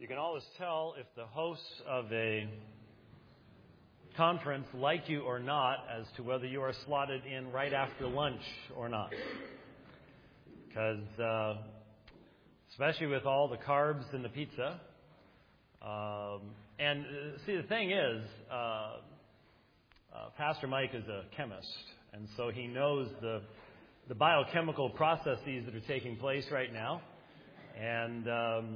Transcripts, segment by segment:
You can always tell if the hosts of a conference like you or not as to whether you are slotted in right after lunch or not. Because, especially with all the carbs in the pizza. And see, the thing is, Pastor Mike is a chemist, and so he knows the biochemical processes that are taking place right now. And,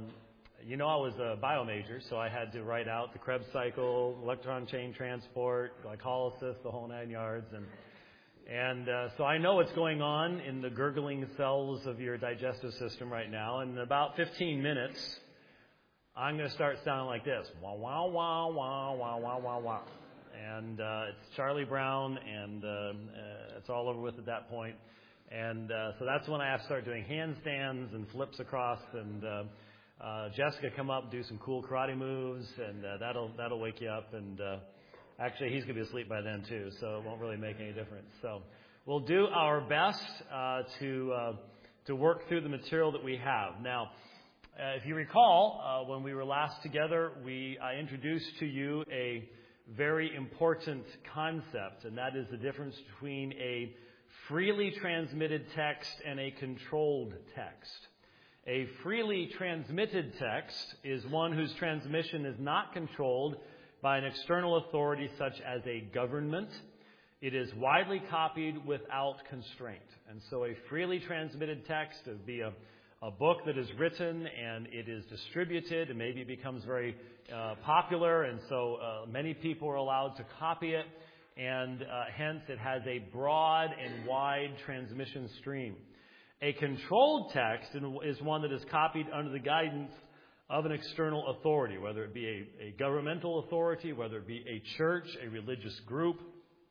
I was a bio major, so I had to write out the Krebs cycle, electron chain transport, glycolysis, the whole 9 yards. And so I know what's going on in the gurgling cells of your digestive system right now. And in about 15 minutes, I'm going to start sounding like this. Wah, wah, wah, wah, wah, wah, wah, wah. And it's Charlie Brown, and it's all over with at that point. And so that's when I have to start doing handstands and flips across, and Jessica come up and do some cool karate moves, and that'll wake you up. And actually, he's going to be asleep by then too, so it won't really make any difference. So we'll do our best to work through the material that we have. Now, if you recall, when we were last together, I introduced to you a very important concept, and that is the difference between a freely transmitted text and a controlled text. A freely transmitted text is one whose transmission is not controlled by an external authority such as a government. It is widely copied without constraint. And so a freely transmitted text would be a book that is written and it is distributed, and maybe it becomes very popular, and so many people are allowed to copy it, and hence it has a broad and wide transmission stream. A controlled text is one that is copied under the guidance of an external authority, whether it be a governmental authority, whether it be a church, a religious group.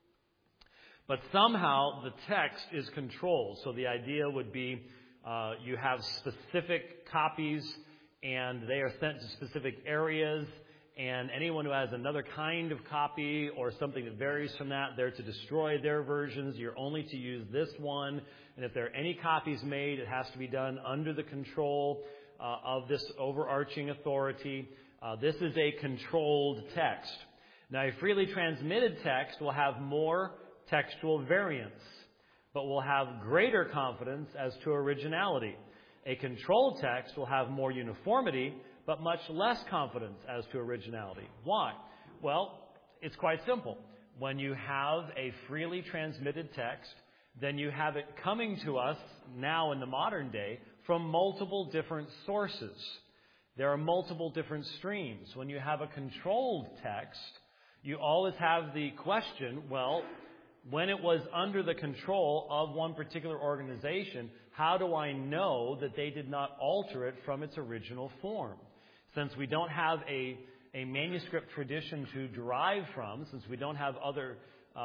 But somehow the text is controlled. So the idea would be you have specific copies, and they are sent to specific areas, and anyone who has another kind of copy or something that varies from that, they're to destroy their versions. You're only to use this one. And if there are any copies made, it has to be done under the control of this overarching authority. This is a controlled text. Now, a freely transmitted text will have more textual variance, but will have greater confidence as to originality. A controlled text will have more uniformity, but much less confidence as to originality. Why? Well, it's quite simple. When you have a freely transmitted text, then you have it coming to us now in the modern day from multiple different sources. There are multiple different streams. When you have a controlled text, you always have the question, well, when it was under the control of one particular organization, how do I know that they did not alter it from its original form? Since we don't have a manuscript tradition to derive from, since we don't have other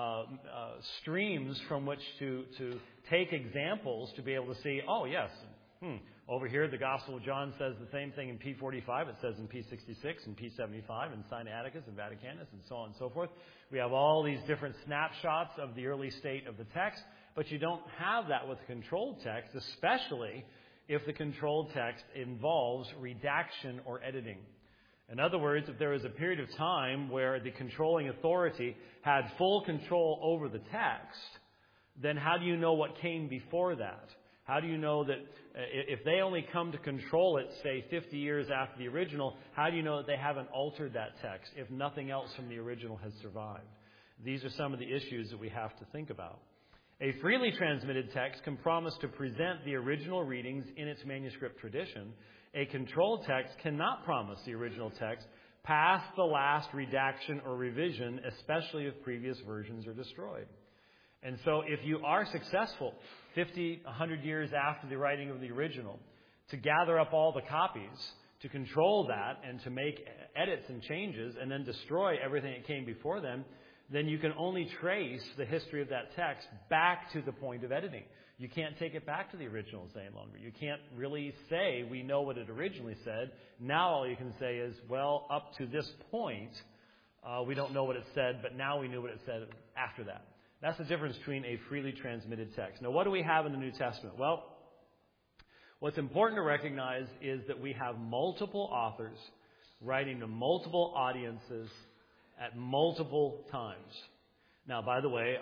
streams from which to take examples to be able to see, oh, yes, over here the Gospel of John says the same thing in P45, it says in P66 and P75 and Sinaiticus and Vaticanus and so on and so forth. We have all these different snapshots of the early state of the text, but you don't have that with controlled text, especially if the controlled text involves redaction or editing. In other words, if there was a period of time where the controlling authority had full control over the text, then how do you know what came before that? How do you know that if they only come to control it, say, 50 years after the original, how do you know that they haven't altered that text if nothing else from the original has survived? These are some of the issues that we have to think about. A freely transmitted text can promise to present the original readings in its manuscript tradition. A controlled text cannot promise the original text past the last redaction or revision, especially if previous versions are destroyed. And so if you are successful 50, 100 years after the writing of the original to gather up all the copies, to control that and to make edits and changes and then destroy everything that came before them, then you can only trace the history of that text back to the point of editing. You can't take it back to the originals any longer. You can't really say we know what it originally said. Now all you can say is, well, up to this point, we don't know what it said, but now we knew what it said after that. That's the difference between a freely transmitted text. Now, what do we have in the New Testament? Well, what's important to recognize is that we have multiple authors writing to multiple audiences at multiple times. Now, by the way,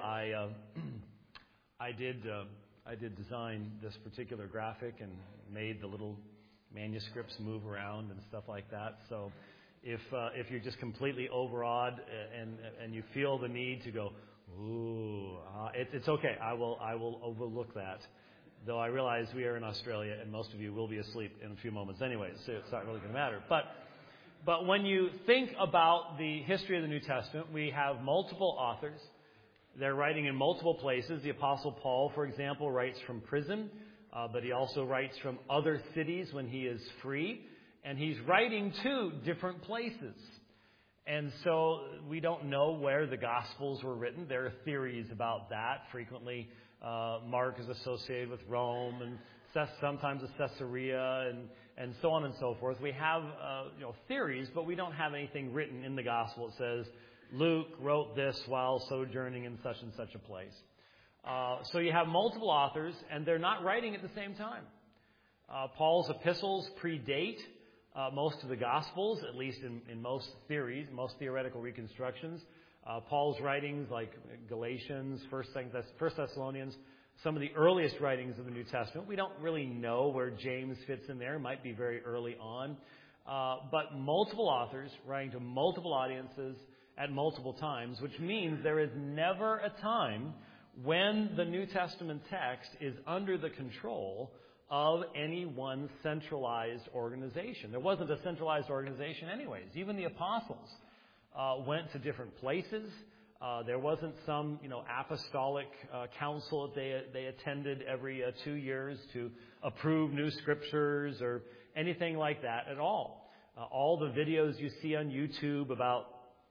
I did design this particular graphic and made the little manuscripts move around and stuff like that. So if you're just completely overawed and you feel the need to go, ooh, it's okay. I will overlook that. Though I realize we are in Australia and most of you will be asleep in a few moments anyway, so it's not really going to matter. But when you think about the history of the New Testament, we have multiple authors. They're writing in multiple places. The Apostle Paul, for example, writes from prison, but he also writes from other cities when he is free. And he's writing to different places. And so we don't know where the Gospels were written. There are theories about that. Frequently, Mark is associated with Rome and sometimes with Caesarea and so on and so forth. We have theories, but we don't have anything written in the Gospel that says Luke wrote this while sojourning in such and such a place. So you have multiple authors, and they're not writing at the same time. Paul's epistles predate most of the Gospels, at least in most theories, most theoretical reconstructions. Paul's writings, like Galatians, 1 Thessalonians, some of the earliest writings of the New Testament. We don't really know where James fits in there. It might be very early on. But multiple authors writing to multiple audiences at multiple times, which means there is never a time when the New Testament text is under the control of any one centralized organization. There wasn't a centralized organization anyways. Even the apostles went to different places. There wasn't some, apostolic council that they attended every 2 years to approve new scriptures or anything like that at all. All the videos you see on YouTube about,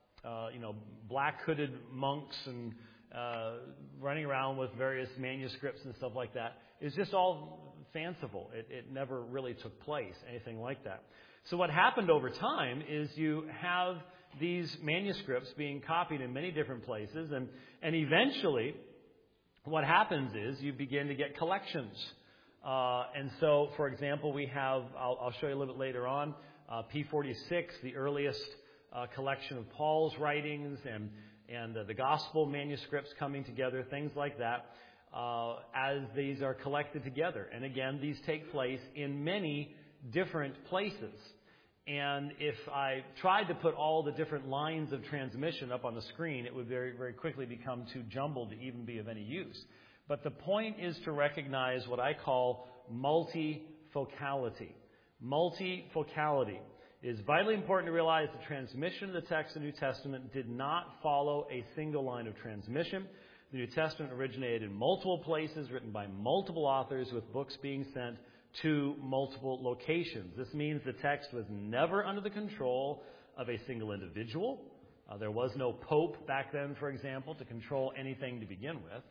black hooded monks and running around with various manuscripts and stuff like that is just all fanciful. It never really took place, anything like that. So what happened over time is you have these manuscripts being copied in many different places, and eventually what happens is you begin to get collections. And so, for example, we have, I'll show you a little bit later on, P46, the earliest collection of Paul's writings and the gospel manuscripts coming together, things like that, as these are collected together. And again, these take place in many different places. And if I tried to put all the different lines of transmission up on the screen, it would very, very quickly become too jumbled to even be of any use. But the point is to recognize what I call multifocality. Multifocality. It is vitally important to realize the transmission of the text of the New Testament did not follow a single line of transmission. The New Testament originated in multiple places, written by multiple authors, with books being sent to multiple locations. This means the text was never under the control of a single individual. There was no pope back then, for example, to control anything to begin with,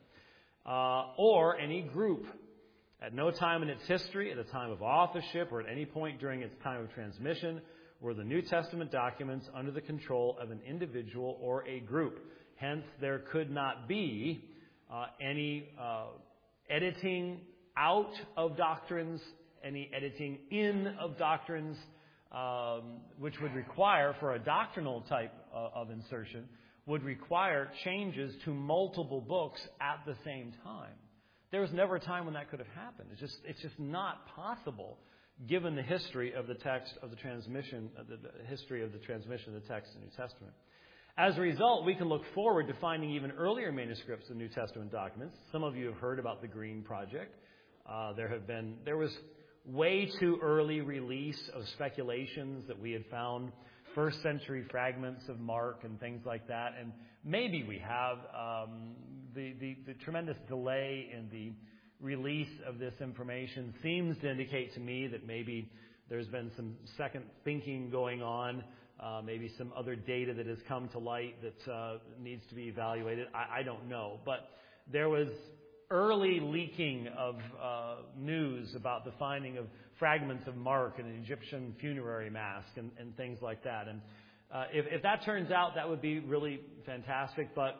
or any group. At no time in its history, at a time of authorship, or at any point during its time of transmission, were the New Testament documents under the control of an individual or a group. Hence, there could not be any editing out of doctrines, any editing in of doctrines, which would require, for a doctrinal type of insertion, would require changes to multiple books at the same time. There was never a time when that could have happened. It's just not possible, given the history of the text of the transmission, the history of the transmission of the text in the New Testament. As a result, we can look forward to finding even earlier manuscripts of New Testament documents. Some of you have heard about the Green Project. There was way too early release of speculations that we had found first century fragments of Mark and things like that. And maybe we have the tremendous delay in the release of this information seems to indicate to me that maybe there's been some second thinking going on, maybe some other data that has come to light that needs to be evaluated. I don't know. But there was early leaking of news about the finding of fragments of Mark in an Egyptian funerary mask and things like that. And if that turns out, that would be really fantastic. But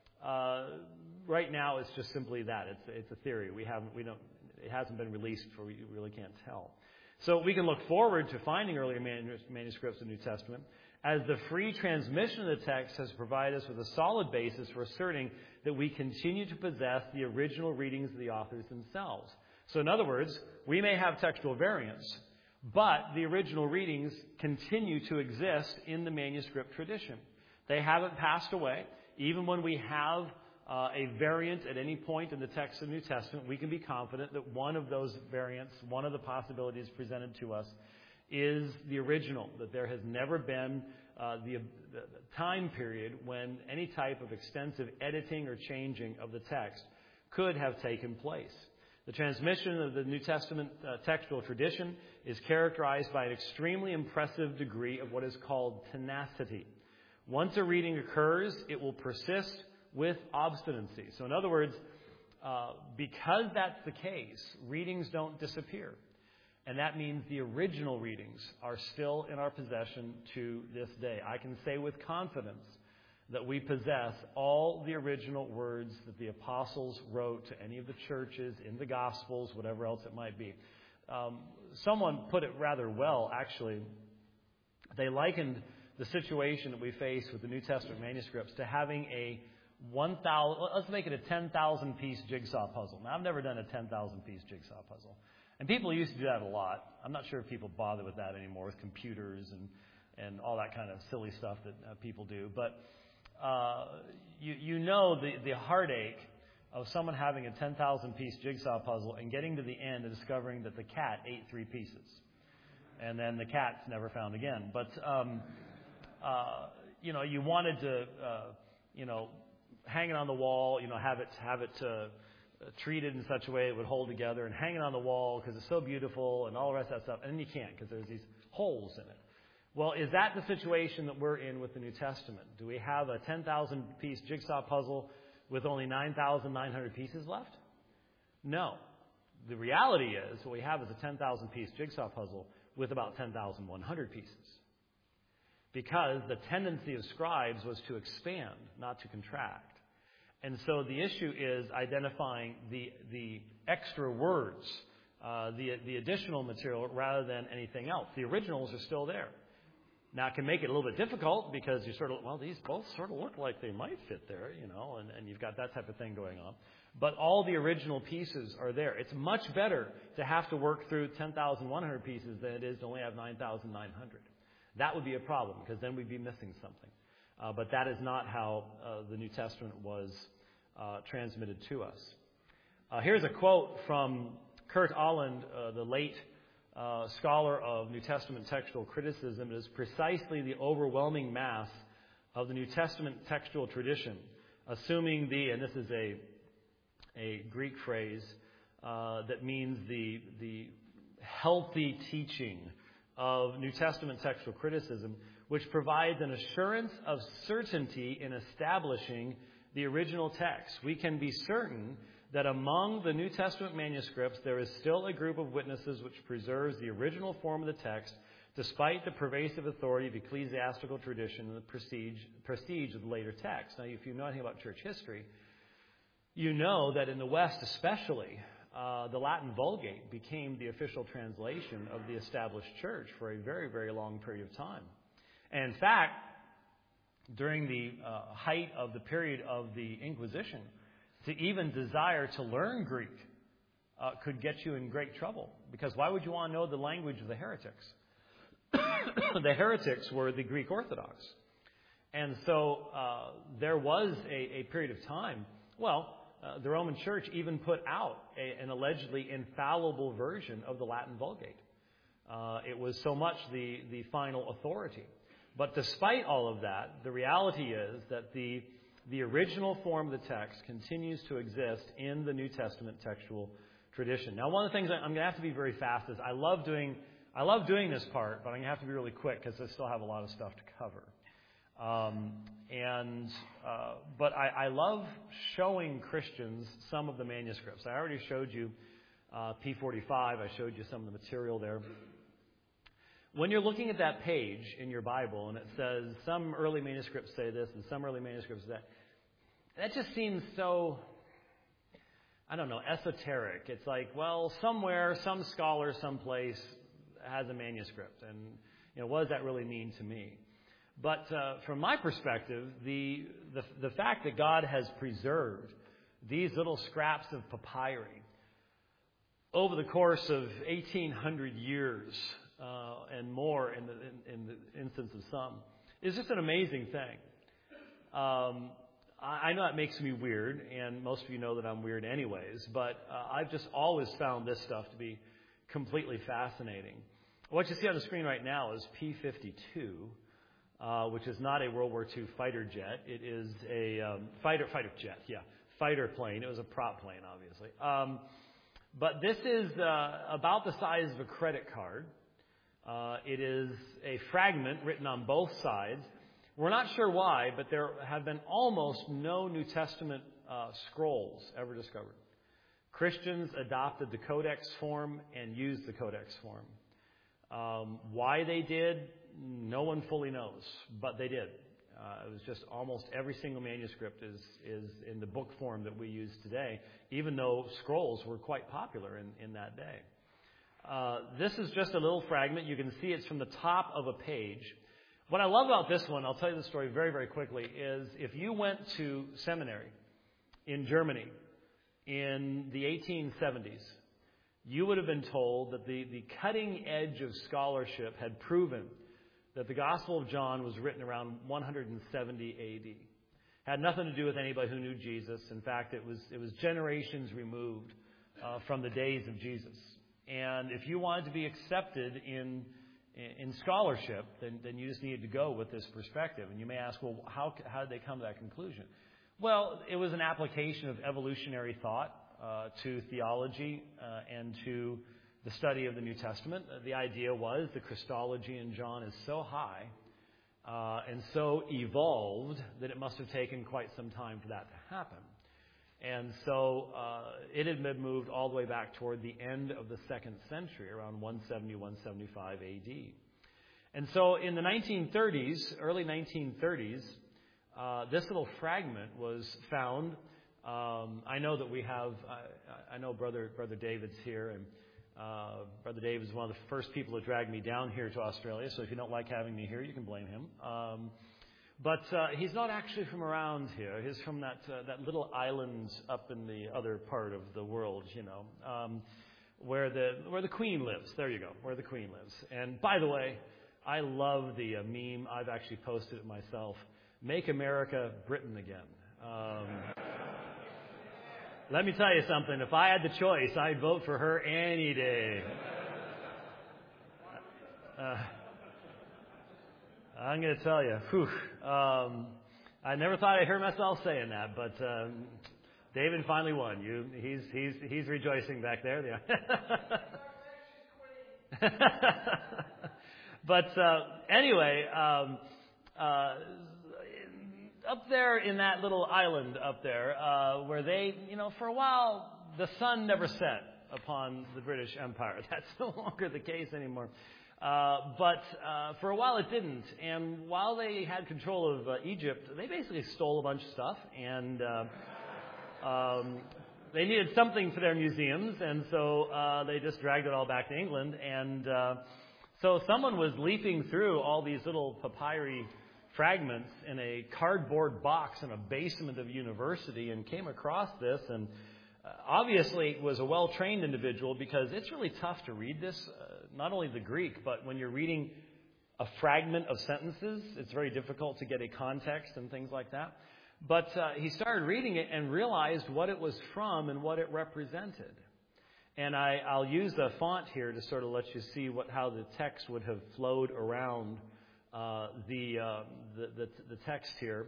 right now, it's just simply that it's a theory. It hasn't been released, so we really can't tell. So we can look forward to finding earlier manuscripts of the New Testament, as the free transmission of the text has provided us with a solid basis for asserting that we continue to possess the original readings of the authors themselves. So in other words, we may have textual variants, but the original readings continue to exist in the manuscript tradition. They haven't passed away. Even when we have a variant at any point in the text of the New Testament, we can be confident that one of those variants, one of the possibilities presented to us, is the original, that there has never been the time period when any type of extensive editing or changing of the text could have taken place. The transmission of the New Testament textual tradition is characterized by an extremely impressive degree of what is called tenacity. Once a reading occurs, it will persist with obstinacy. So in other words, because that's the case, readings don't disappear. And that means the original readings are still in our possession to this day. I can say with confidence that we possess all the original words that the apostles wrote to any of the churches in the Gospels, whatever else it might be. Someone put it rather well, actually. They likened the situation that we face with the New Testament manuscripts to having a 1,000, let's make it a 10,000-piece jigsaw puzzle. Now, I've never done a 10,000-piece jigsaw puzzle. And people used to do that a lot. I'm not sure if people bother with that anymore with computers and all that kind of silly stuff that people do. But you know the heartache of someone having a 10,000-piece jigsaw puzzle and getting to the end and discovering that the cat ate 3 pieces. And then the cat's never found again. But, you wanted to, hang it on the wall, have it treated in such a way it would hold together and hang it on the wall because it's so beautiful and all the rest of that stuff. And then you can't because there's these holes in it. Well, is that the situation that we're in with the New Testament? Do we have a 10,000-piece jigsaw puzzle with only 9,900 pieces left? No. The reality is what we have is a 10,000-piece jigsaw puzzle with about 10,100 pieces. Because the tendency of scribes was to expand, not to contract. And so the issue is identifying the extra words, the additional material rather than anything else. The originals are still there. Now, it can make it a little bit difficult because you sort of, these both sort of look like they might fit there, and you've got that type of thing going on. But all the original pieces are there. It's much better to have to work through 10,100 pieces than it is to only have 9,900. That would be a problem because then we'd be missing something. But that is not how the New Testament was transmitted to us. Here's a quote from Kurt Aland, the late scholar of New Testament textual criticism. It is precisely the overwhelming mass of the New Testament textual tradition, assuming and this is a Greek phrase that means the healthy teaching of New Testament textual criticism, which provides an assurance of certainty in establishing the original text. We can be certain that among the New Testament manuscripts there is still a group of witnesses which preserves the original form of the text despite the pervasive authority of ecclesiastical tradition and the prestige of the later text. Now, if you know anything about church history, you know that in the West especially, the Latin Vulgate became the official translation of the established church for a very, very long period of time. And in fact, during the height of the period of the Inquisition, to even desire to learn Greek could get you in great trouble. Because why would you want to know the language of the heretics? The heretics were the Greek Orthodox. And so there was a period of time, the Roman Church even put out an allegedly infallible version of the Latin Vulgate. It was so much the final authority. But despite all of that, the reality is that the original form of the text continues to exist in the New Testament textual tradition. Now, one of the things I'm going to have to be very fast is I love doing this part, but I'm going to have to be really quick because I still have a lot of stuff to cover. But I love showing Christians some of the manuscripts. I already showed you P45. I showed you some of the material there. When you're looking at that page in your Bible and it says some early manuscripts say this and some early manuscripts that just seems so, esoteric. It's like, somewhere, some scholar, someplace has a manuscript, and what does that really mean to me? But from my perspective, the fact that God has preserved these little scraps of papyri over the course of 1,800 years and more in the instance of some is just an amazing thing. I know that makes me weird, and most of you know that I'm weird anyways, but I've just always found this stuff to be completely fascinating. What you see on the screen right now is P-52, which is not a World War II fighter jet. It is a fighter plane. It was a prop plane, obviously. But this is about the size of a credit card. It is a fragment written on both sides. We're not sure why, but there have been almost no New Testament scrolls ever discovered. Christians adopted the Codex form and used the Codex form. Why they did, no one fully knows, but they did. It was just almost every single manuscript is in the book form that we use today, even though scrolls were quite popular in that day. This is just a little fragment. You can see it's from the top of a page. What I love about this one, I'll tell you the story very, very quickly, is if you went to seminary in Germany in the 1870s, you would have been told that the cutting edge of scholarship had proven that the Gospel of John was written around 170 A.D. Had nothing to do with anybody who knew Jesus. In fact, it was generations removed from the days of Jesus. And if you wanted to be accepted in scholarship, then you just needed to go with this perspective. And you may ask, well, how did they come to that conclusion? Well, it was an application of evolutionary thought to theology and to the study of the New Testament. The idea was the Christology in John is so high and so evolved that it must have taken quite some time for that to happen. And so it had been moved all the way back toward the end of the 2nd century, around 170, 175 A.D. And so in the 1930s, early 1930s, this little fragment was found. I know that we have, I know Brother David's here, and Brother David is one of the first people to drag me down here to Australia, so if you don't like having me here, you can blame him. But he's not actually from around here. He's from that little island up in the other part of the world, where the Queen lives. There you go, where the Queen lives. And by the way, I love the meme. I've actually posted it myself. Make America Britain again. Let me tell you something. If I had the choice, I'd vote for her any day. I'm going to tell you, I never thought I'd hear myself saying that, but David finally won. He's rejoicing back there. But anyway, up there in that little island up there, where they, for a while, the sun never set upon the British Empire. That's no longer the case anymore. But for a while it didn't. And while they had control of Egypt, they basically stole a bunch of stuff. And they needed something for their museums. And so they just dragged it all back to England. And so someone was leafing through all these little papyri fragments in a cardboard box in a basement of a university and came across this. And obviously was a well-trained individual, because it's really tough to read this. Not only the Greek, but when you're reading a fragment of sentences, it's very difficult to get a context and things like that. But he started reading it and realized what it was from and what it represented. And I'll use the font here to sort of let you see how the text would have flowed around the text here.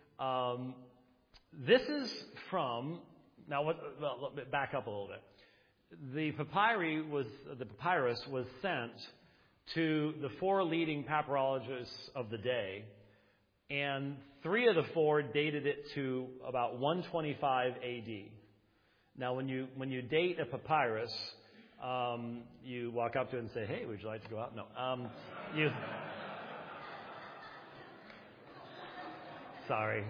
This is from, back up a little bit. The papyrus was sent to the 4 leading papyrologists of the day, and 3 of the 4 dated it to about 125 A.D. Now, when you date a papyrus, you walk up to it and say, "Hey, would you like to go out?" No, sorry.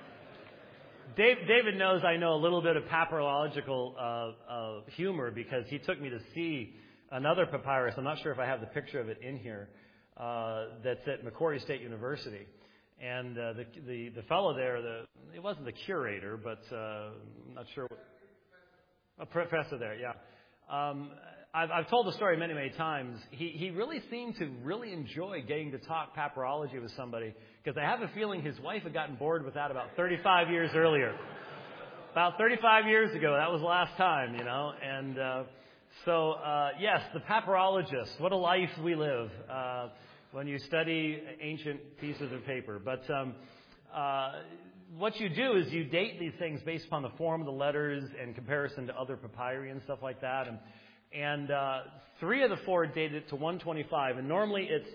David knows I know a little bit of papyrological humor, because he took me to see another papyrus. I'm not sure if I have the picture of it in here. That's at Macquarie State University. And the fellow there, it wasn't the curator, but I'm not sure. A professor there, yeah. I've told the story many, many times. He really seemed to really enjoy getting to talk papyrology with somebody, because I have a feeling his wife had gotten bored with that about 35 years earlier. About 35 years ago, that was the last time, And yes, the papyrologist, what a life we live when you study ancient pieces of paper. But what you do is you date these things based upon the form of the letters and comparison to other papyri and stuff like that. And 3 of the 4 dated to 125, and normally it's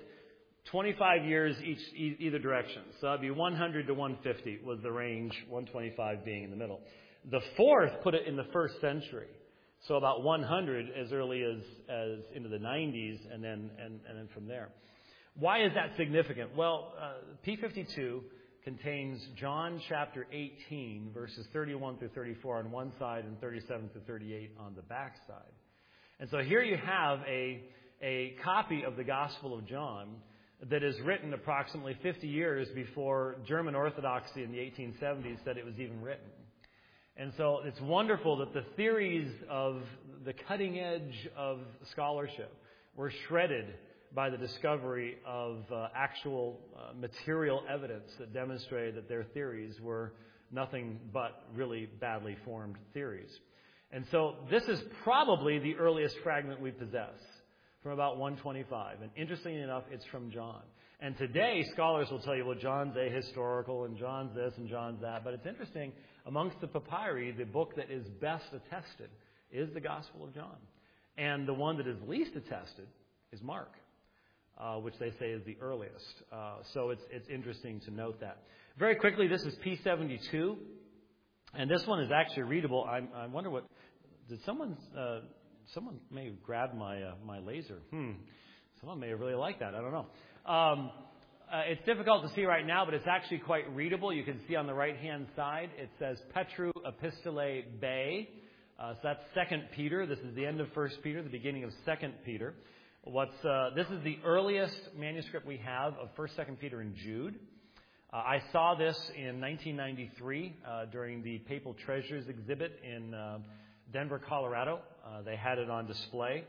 25 years either direction. So that'd be 100 to 150 was the range, 125 being in the middle. The 4th put it in the 1st century, so about 100 as early as into the 90s, and then from there. Why is that significant? Well, P52 contains John chapter 18, verses 31 through 34 on one side and 37 through 38 on the back side. And so here you have a copy of the Gospel of John that is written approximately 50 years before German Orthodoxy in the 1870s said it was even written. And so it's wonderful that the theories of the cutting edge of scholarship were shredded by the discovery of actual material evidence that demonstrated that their theories were nothing but really badly formed theories. And so this is probably the earliest fragment we possess, from about 125. And interestingly enough, it's from John. And today, scholars will tell you, well, John's ahistorical, and John's this, and John's that. But it's interesting, amongst the papyri, the book that is best attested is the Gospel of John. And the one that is least attested is Mark, which they say is the earliest. So it's interesting to note that. Very quickly, this is P72. And this one is actually readable. I wonder what... Did someone may have grabbed my laser. Someone may have really liked that. I don't know. It's difficult to see right now, but it's actually quite readable. You can see on the right-hand side, it says Petru Epistolae Bay. So that's 2 Peter. This is the end of 1 Peter, the beginning of 2 Peter. This is the earliest manuscript we have of 1st, 2nd Peter and Jude. I saw this in 1993 during the Papal Treasures exhibit in Denver, Colorado. They had it on display.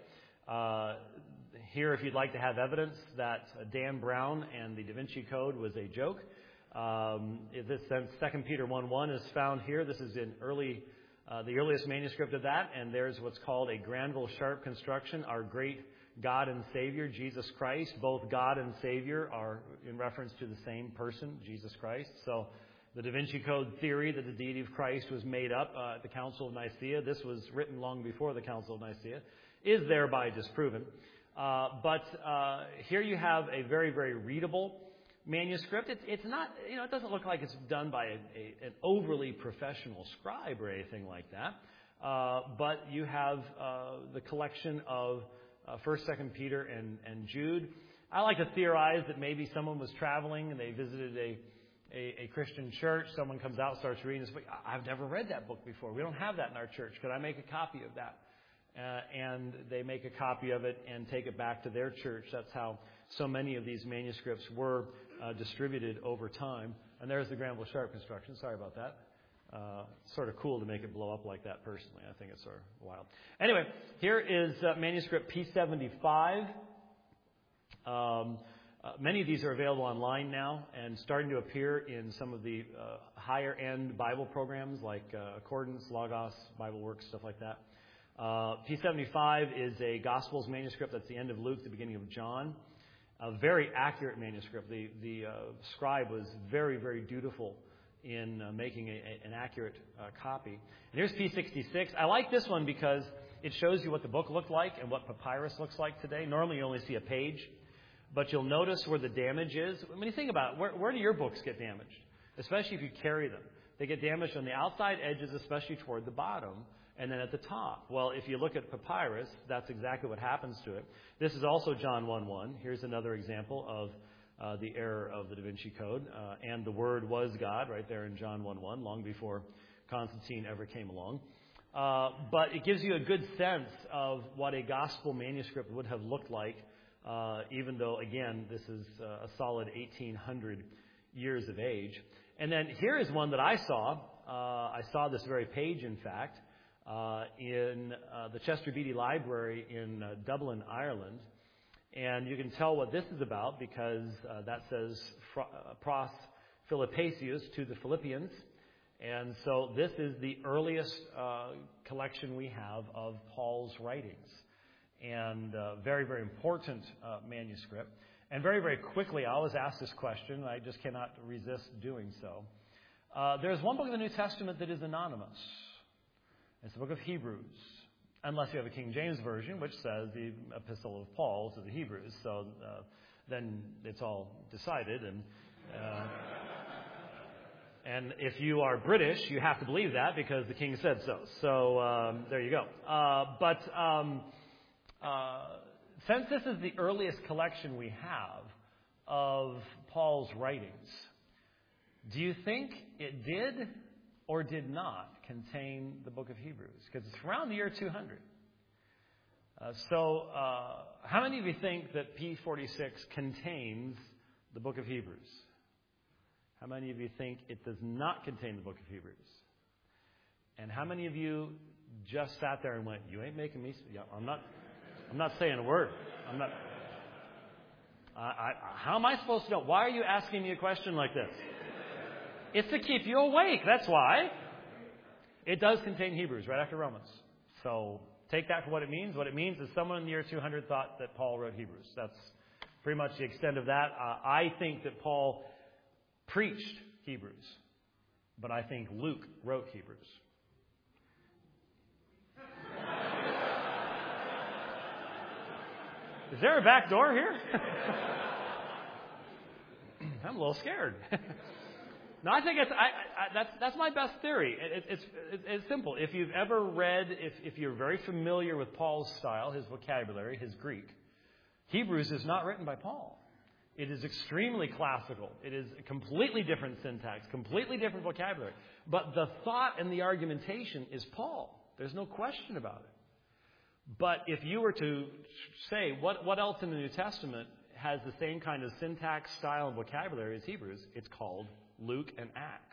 Here, if you'd like to have evidence that Dan Brown and the Da Vinci Code was a joke, this 2 Peter 1:1 is found here. This is in the earliest manuscript of that, and there's what's called a Granville Sharp construction, our great God and Savior, Jesus Christ. Both God and Savior are in reference to the same person, Jesus Christ. So the Da Vinci Code theory that the deity of Christ was made up at the Council of Nicaea, this was written long before the Council of Nicaea, is thereby disproven. But here you have a very, very readable manuscript. It's not, it doesn't look like it's done by an overly professional scribe or anything like that. But you have the collection of 1st, 2nd Peter and Jude. I like to theorize that maybe someone was traveling and they visited a Christian church. Someone comes out, starts reading this book. I've never read that book before. We don't have that in our church. Could I make a copy of that? And they make a copy of it and take it back to their church. That's how so many of these manuscripts were distributed over time. And there's the Granville Sharp construction. Sorry about that. Sort of cool to make it blow up like that personally. I think it's sort of wild. Anyway, here is manuscript P75. Many of these are available online now and starting to appear in some of the higher-end Bible programs like Accordance, Logos, BibleWorks, stuff like that. P75 is a Gospels manuscript. That's the end of Luke, the beginning of John. A very accurate manuscript. The scribe was very, very dutiful in making an accurate copy. And here's P66. I like this one because it shows you what the book looked like and what papyrus looks like today. Normally you only see a page, but you'll notice where the damage is. When you think about it, where do your books get damaged? Especially if you carry them. They get damaged on the outside edges, especially toward the bottom, and then at the top. Well, if you look at papyrus, that's exactly what happens to it. This is also John 1:1. Here's another example of the error of the Da Vinci Code. And the Word was God, right there in John 1:1, long before Constantine ever came along. But it gives you a good sense of what a gospel manuscript would have looked like, even though, again, this is a solid 1,800 years of age. And then here is one that I saw. I saw this very page, in fact, in the Chester Beatty Library in Dublin, Ireland. And you can tell what this is about because that says pros Philippasius to the Philippians. And so this is the earliest collection we have of Paul's writings. And very, very important manuscript. And very, very quickly, I always ask this question. I just cannot resist doing so. There's one book in the New Testament that is anonymous. It's the book of Hebrews. Unless you have a King James Version, which says the Epistle of Paul to the Hebrews. So then it's all decided. And if you are British, you have to believe that because the King said so. So there you go. But since this is the earliest collection we have of Paul's writings, do you think it did or did not contain the book of Hebrews? Because it's around the year 200. So how many of you think that P46 contains the book of Hebrews? How many of you think it does not contain the book of Hebrews? And how many of you just sat there and went, "You ain't making me..." Yeah, I'm not saying a word. I'm not. How am I supposed to know? Why are you asking me a question like this? It's to keep you awake. That's why. It does contain Hebrews right after Romans. So take that for what it means. What it means is someone in the year 200 thought that Paul wrote Hebrews. That's pretty much the extent of that. I think that Paul preached Hebrews, but I think Luke wrote Hebrews. Is there a back door here? I'm a little scared. No, I think that's my best theory. It's simple. If you've ever read, if you're very familiar with Paul's style, his vocabulary, his Greek, Hebrews is not written by Paul. It is extremely classical. It is a completely different syntax, completely different vocabulary. But the thought and the argumentation is Paul. There's no question about it. But if you were to say, what else in the New Testament has the same kind of syntax, style, and vocabulary as Hebrews, it's called Luke and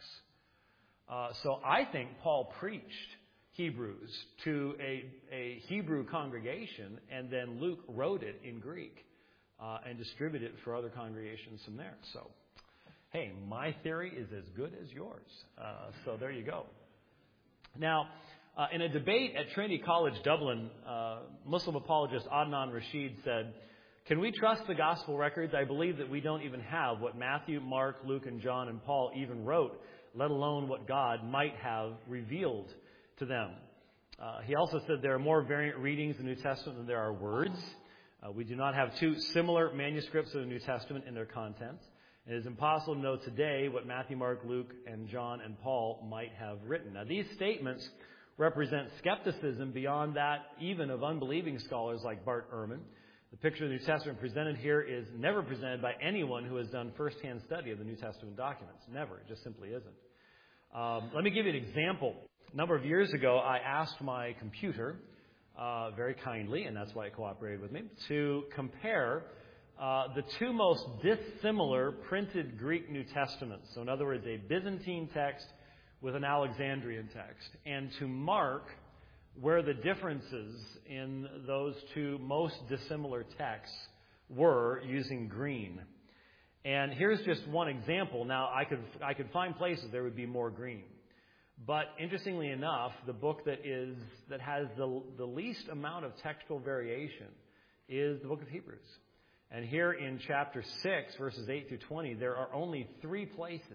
Acts. So I think Paul preached Hebrews to a Hebrew congregation, and then Luke wrote it in Greek and distributed it for other congregations from there. So, hey, my theory is as good as yours. So there you go. Now, in a debate at Trinity College, Dublin, Muslim apologist Adnan Rashid said, "Can we trust the gospel records? I believe that we don't even have what Matthew, Mark, Luke, and John and Paul even wrote, let alone what God might have revealed to them." He also said there are more variant readings in the New Testament than there are words. We do not have two similar manuscripts of the New Testament in their contents. It is impossible to know today what Matthew, Mark, Luke, and John and Paul might have written. Now, these statements represent skepticism beyond that even of unbelieving scholars like Bart Ehrman. The picture of the New Testament presented here is never presented by anyone who has done firsthand study of the New Testament documents. Never. It just simply isn't. Let me give you an example. A number of years ago, I asked my computer, very kindly, and that's why it cooperated with me, to compare the two most dissimilar printed Greek New Testaments. So in other words, a Byzantine text with an Alexandrian text, and to mark where the differences in those two most dissimilar texts were using green. And here's just one example. Now, I could find places there would be more green. But interestingly enough, the book that has the least amount of textual variation is the book of Hebrews. And here in chapter 6, verses 8 through 20, there are only 3 places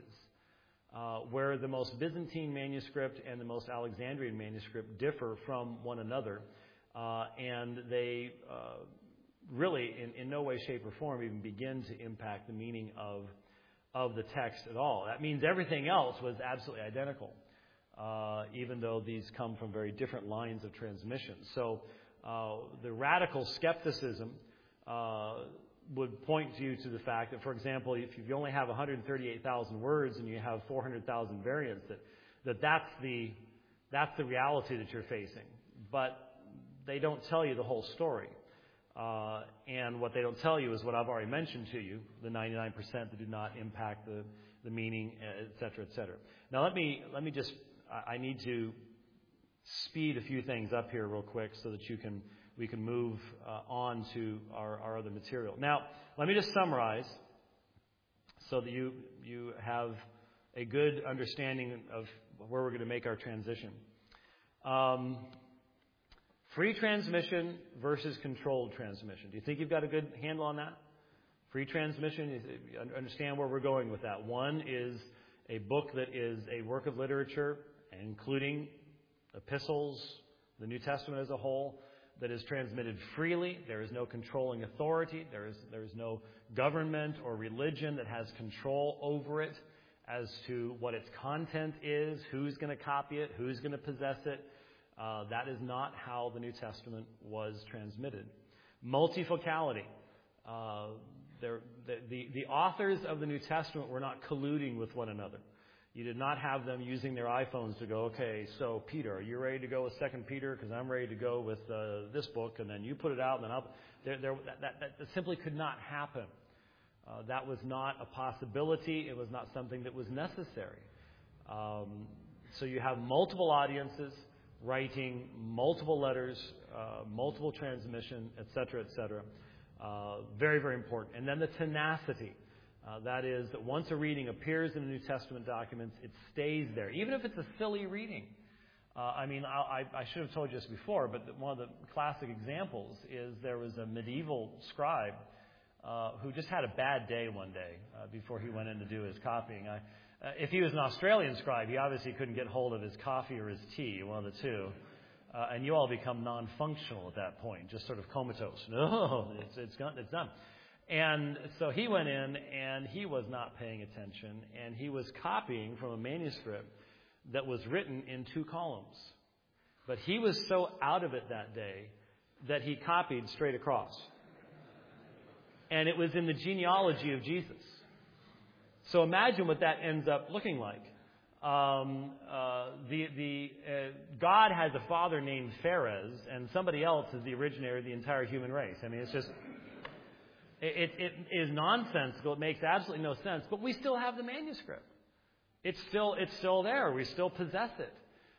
where the most Byzantine manuscript and the most Alexandrian manuscript differ from one another. And they really, in no way, shape, or form, even begin to impact the meaning of the text at all. That means everything else was absolutely identical, even though these come from very different lines of transmission. So the radical skepticism would point you to the fact that, for example, if you only have 138,000 words and you have 400,000 variants, that's That's the reality that you're facing. But they don't tell you the whole story. And what they don't tell you is what I've already mentioned to you, the 99% that do not impact the meaning, et cetera, et cetera. Now let me just, I need to speed a few things up here real quick so that we can move on to our other material. Now, let me just summarize so that you have a good understanding of where we're going to make our transition. Free transmission versus controlled transmission. Do you think you've got a good handle on that? Free transmission, you understand where we're going with that. One is a book that is a work of literature, including epistles, the New Testament as a whole, that is transmitted freely. There is no controlling authority. There is no government or religion that has control over it as to what its content is, who's going to copy it, who's going to possess it. That is not how the New Testament was transmitted. Multifocality. The authors of the New Testament were not colluding with one another. You did not have them using their iPhones to go, okay, so Peter, are you ready to go with 2 Peter? Because I'm ready to go with this book, and then you put it out, and then that simply could not happen. That was not a possibility. It was not something that was necessary. So you have multiple audiences writing multiple letters, multiple transmission, et cetera, et cetera. Very, very important. And then the tenacity. That is, that once a reading appears in the New Testament documents, it stays there, even if it's a silly reading. I should have told you this before, but one of the classic examples is there was a medieval scribe who just had a bad day one day before he went in to do his copying. If he was an Australian scribe, he obviously couldn't get hold of his coffee or his tea, one of the two. And you all become non-functional at that point, just sort of comatose. No, it's done. And so he went in, and he was not paying attention, and he was copying from a manuscript that was written in 2 columns. But he was so out of it that day that he copied straight across. And it was in the genealogy of Jesus. So imagine what that ends up looking like. God has a father named Phares, and somebody else is the originator of the entire human race. I mean, it's just... It is nonsensical. It makes absolutely no sense. But we still have the manuscript. It's still there. We still possess it.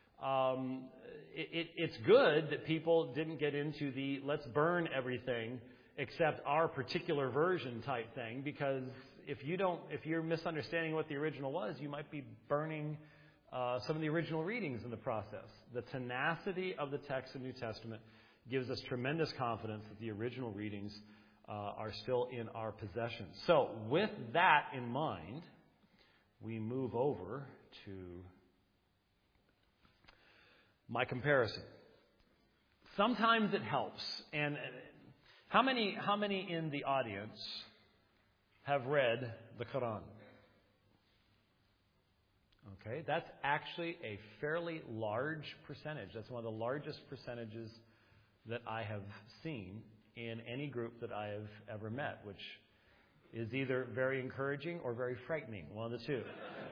It's good that people didn't get into the let's burn everything except our particular version type thing, because if you're misunderstanding what the original was, you might be burning some of the original readings in the process. The tenacity of the text of the New Testament gives us tremendous confidence that the original readings are still in our possession. So, with that in mind, we move over to my comparison. Sometimes it helps. And how many in the audience have read the Quran? Okay, that's actually a fairly large percentage. That's one of the largest percentages that I have seen in any group that I have ever met, which is either very encouraging or very frightening, one of the two.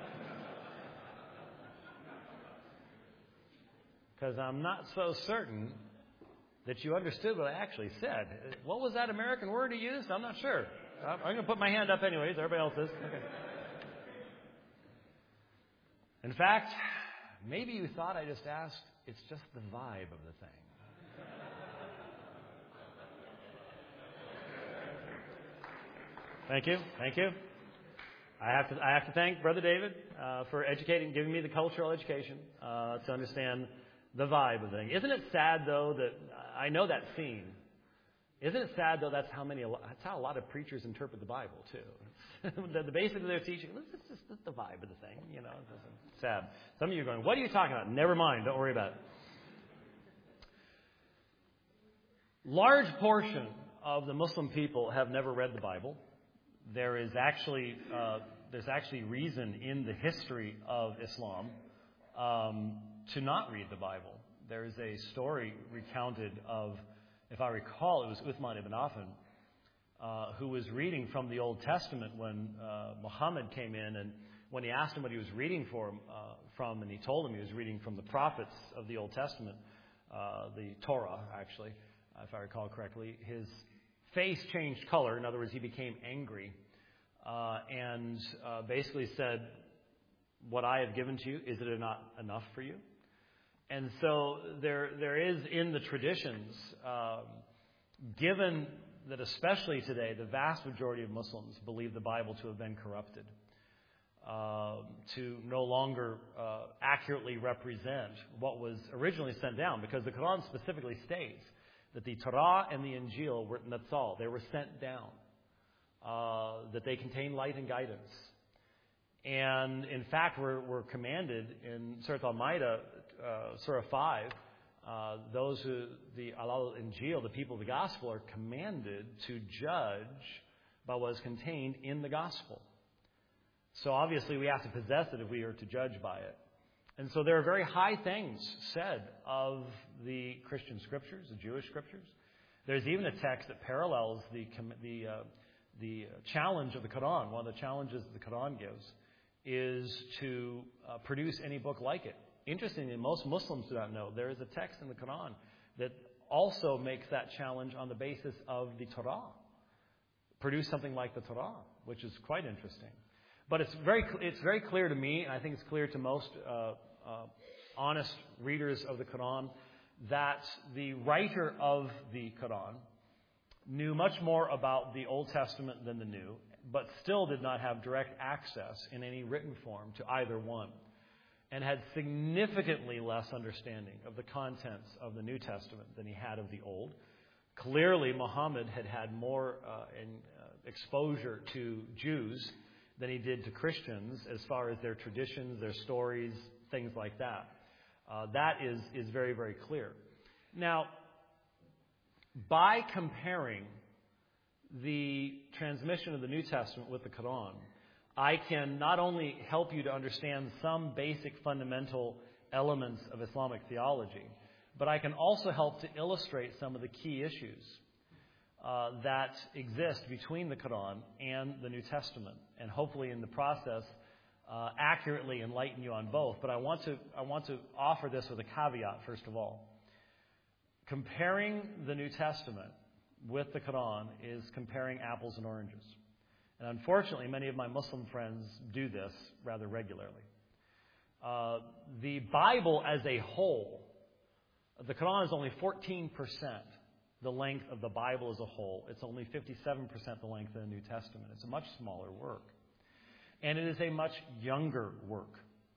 Because I'm not so certain that you understood what I actually said. What was that American word he used? I'm not sure. I'm going to put my hand up anyways. Everybody else is. Okay. In fact, maybe you thought I just asked, it's just the vibe of the thing. Thank you. I have to thank Brother David for giving me the cultural education to understand the vibe of the thing. Isn't it sad, though, that I know that scene? Isn't it sad, though, that's how a lot of preachers interpret the Bible, too? the basis of their teaching, it's just the vibe of the thing, It's sad. Some of you are going, what are you talking about? Never mind. Don't worry about it. Large portion of the Muslim people have never read the Bible. There's actually reason in the history of Islam to not read the Bible. There's a story recounted of, if I recall, it was Uthman ibn Affan, who was reading from the Old Testament when Muhammad came in, and when he asked him what he was reading from, and he told him he was reading from the prophets of the Old Testament, the Torah, actually, if I recall correctly. His face changed color. In other words, he became angry and basically said, "What I have given to you, is it not enough for you?" And so there is in the traditions, given that especially today, the vast majority of Muslims believe the Bible to have been corrupted, to no longer accurately represent what was originally sent down, because the Quran specifically states that the Torah and the Injil were nazzal, they were sent down, that they contain light and guidance. And in fact, we're commanded in Surah Al-Ma'idah, Surah 5, those who, the Al-Injil, the people of the gospel, are commanded to judge by what is contained in the gospel. So obviously we have to possess it if we are to judge by it. And so there are very high things said of the Christian scriptures, the Jewish scriptures. There's even a text that parallels the challenge of the Quran. One of the challenges the Quran gives is to produce any book like it. Interestingly, most Muslims do not know there is a text in the Quran that also makes that challenge on the basis of the Torah. Produce something like the Torah, which is quite interesting. But it's very clear to me, and I think it's clear to most honest readers of the Quran, that the writer of the Quran knew much more about the Old Testament than the New, but still did not have direct access in any written form to either one, and had significantly less understanding of the contents of the New Testament than he had of the Old. Clearly, Muhammad had more exposure to Jews than he did to Christians as far as their traditions, their stories, things like that. That is very, very clear. Now, by comparing the transmission of the New Testament with the Quran, I can not only help you to understand some basic fundamental elements of Islamic theology, but I can also help to illustrate some of the key issues that exist between the Quran and the New Testament, and hopefully in the process accurately enlighten you on both. But I want to offer this with a caveat, first of all. Comparing the New Testament with the Quran is comparing apples and oranges. And unfortunately, many of my Muslim friends do this rather regularly. The Bible as a whole, the Quran is only 14% the length of the Bible as a whole. It's only 57% the length of the New Testament. It's a much smaller work. And it is a much younger work.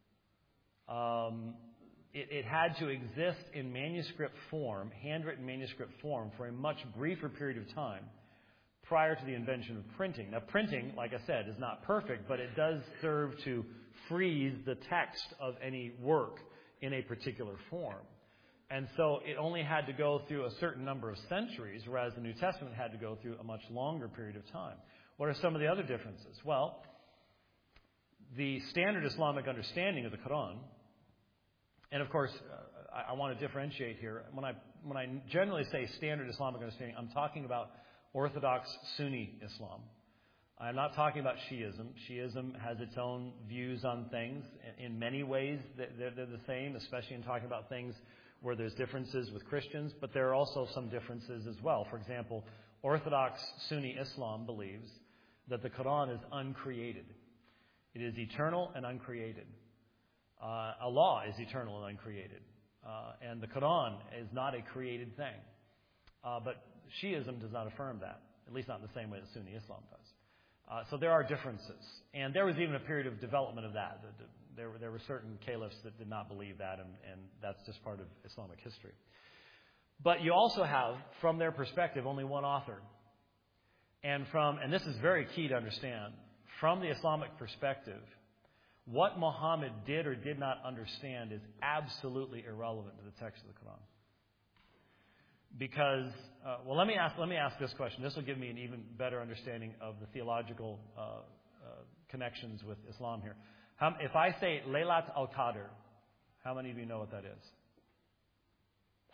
It had to exist in manuscript form, handwritten manuscript form, for a much briefer period of time prior to the invention of printing. Now, printing, like I said, is not perfect, but it does serve to freeze the text of any work in a particular form. And so it only had to go through a certain number of centuries, whereas the New Testament had to go through a much longer period of time. What are some of the other differences? Well, the standard Islamic understanding of the Quran, and of course, I want to differentiate here. When I generally say standard Islamic understanding, I'm talking about Orthodox Sunni Islam. I'm not talking about Shiism. Shiism has its own views on things. In many ways, they're the same, especially in talking about things where there's differences with Christians, but there are also some differences as well. For example, Orthodox Sunni Islam believes that the Quran is uncreated. It is eternal and uncreated. Allah is eternal and uncreated. And the Quran is not a created thing. But Shiism does not affirm that, at least not in the same way that Sunni Islam does. So there are differences. And there was even a period of development of that. There were certain caliphs that did not believe that, and that's just part of Islamic history. But you also have, from their perspective, only one author. And this is very key to understand, from the Islamic perspective, what Muhammad did or did not understand is absolutely irrelevant to the text of the Quran. Because, let me ask this question. This will give me an even better understanding of the theological connections with Islam here. If I say Laylat al-Qadr, how many of you know what that is?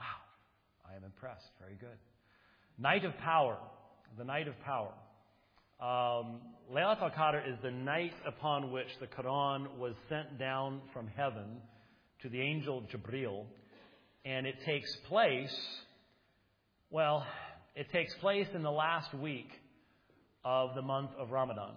Wow, I am impressed. Very good. Night of Power, the Night of Power. Laylat al-Qadr is the night upon which the Quran was sent down from heaven to the angel Jibreel, and it takes place in the last week of the month of Ramadan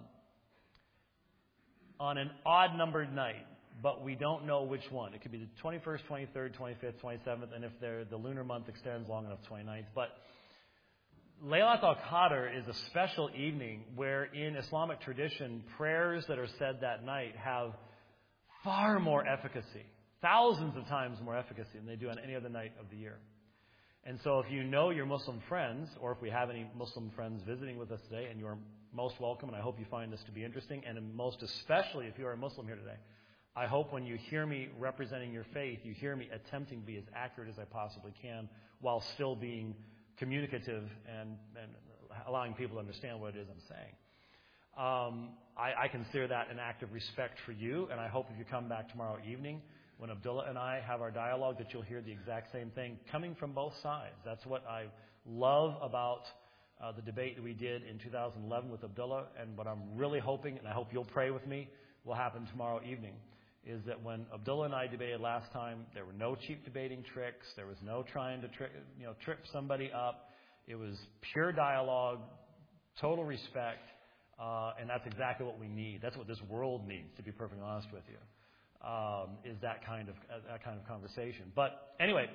on an odd-numbered night, but we don't know which one. It could be the 21st, 23rd, 25th, 27th, and if the lunar month extends long enough, 29th. But Laylat al-Qadr is a special evening where in Islamic tradition, prayers that are said that night have far more efficacy, thousands of times more efficacy than they do on any other night of the year. And so if you know your Muslim friends, or if we have any Muslim friends visiting with us today, and you're most welcome, and I hope you find this to be interesting, and most especially if you are a Muslim here today, I hope when you hear me representing your faith, you hear me attempting to be as accurate as I possibly can while still being communicative and allowing people to understand what it is I'm saying. I consider that an act of respect for you, and I hope if you come back tomorrow evening when Abdullah and I have our dialogue that you'll hear the exact same thing coming from both sides. That's what I love about the debate that we did in 2011 with Abdullah, and what I'm really hoping, and I hope you'll pray with me, will happen tomorrow evening, is that when Abdullah and I debated last time, there were no cheap debating tricks. There was no trying to trip somebody up. It was pure dialogue, total respect, and that's exactly what we need. That's what this world needs, to be perfectly honest with you, is that kind of conversation. But anyway,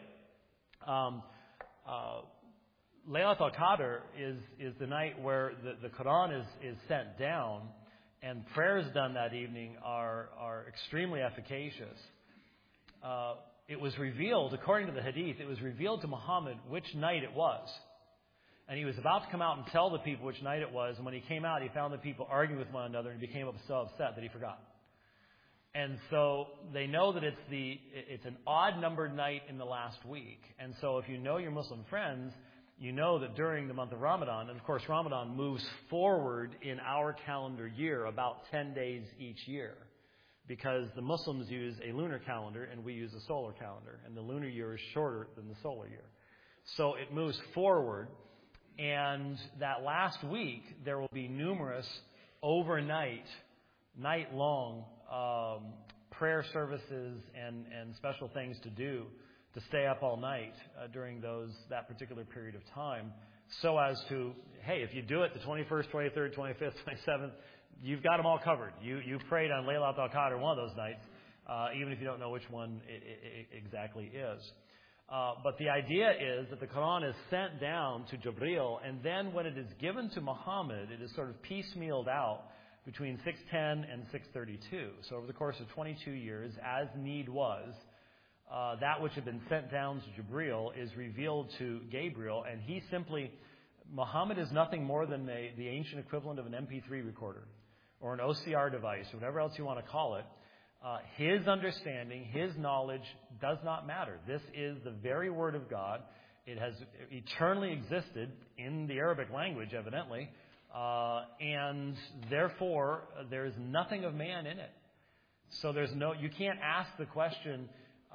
Laylat al-Qadr is the night where the Quran is sent down, and prayers done that evening are extremely efficacious. It was revealed, according to the Hadith, it was revealed to Muhammad which night it was. And he was about to come out and tell the people which night it was, and when he came out, he found the people arguing with one another, and he became so upset that he forgot. And so they know that it's an odd-numbered night in the last week. And so if you know your Muslim friends, you know that during the month of Ramadan, and of course Ramadan moves forward in our calendar year about 10 days each year, because the Muslims use a lunar calendar and we use a solar calendar, and the lunar year is shorter than the solar year. So it moves forward, and that last week there will be numerous overnight, night-long prayer services and special things to do to stay up all night during that particular period of time, so as to, hey, if you do it the 21st, 23rd, 25th, 27th, you've got them all covered. You prayed on Laylat al-Qadr one of those nights, even if you don't know which one it exactly is. But the idea is that the Quran is sent down to Jibreel, and then when it is given to Muhammad, it is sort of piecemealed out between 610 and 632. So over the course of 22 years, as need was, that which had been sent down to Jibreel is revealed to Gabriel, and Muhammad is nothing more than the ancient equivalent of an MP3 recorder or an OCR device, or whatever else you want to call it. His understanding, his knowledge does not matter. This is the very Word of God. It has eternally existed in the Arabic language, evidently, and therefore there is nothing of man in it. So you can't ask the question.